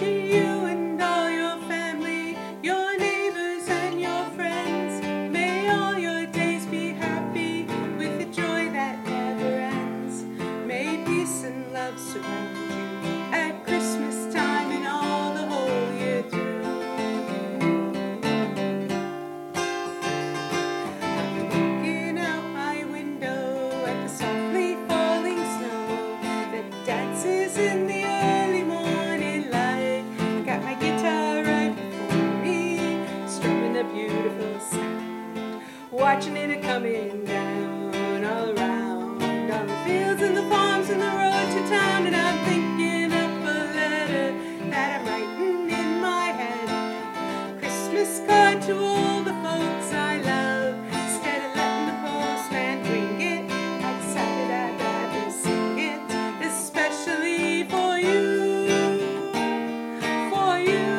you and all your family, your neighbors and your friends. May all your days be happy with a joy that never ends. May peace and love surround you at Christmas time and all the whole year through. I'm looking out my window at the softly falling snow that dances in the early morning light. Got my guitar right before me, strumming a beautiful sound, watching it a-coming down all around on the fields and the farms and the road to town. And I'm thinking up a letter that I'm writing in my head, Christmas card to all the folks I love. Instead of letting the postman bring it, I decided I'd rather sing it, especially for you, for you.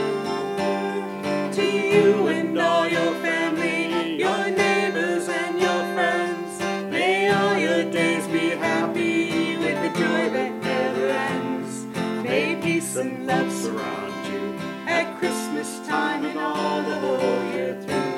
To you and all your family, your neighbors and your friends, may all your days be happy with the joy that never ends. May peace and love surround you at Christmas time and all the whole year through.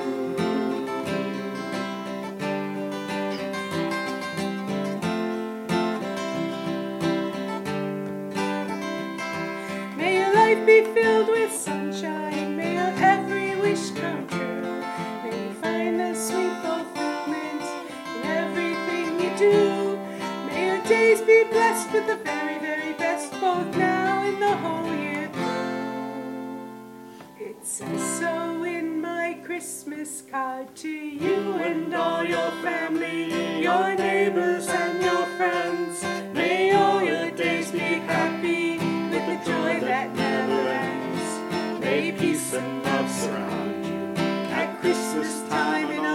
May your life be filled with sunshine, may your every wish come true. May you find the sweet fulfillment in everything you do. May your days be blessed with the very, very best, both now and the whole year through. It says so in my Christmas card to you and all your family, your neighbors and your friends. May all your days be happy with the joy that never ends. May peace and love surround you at Christmas time and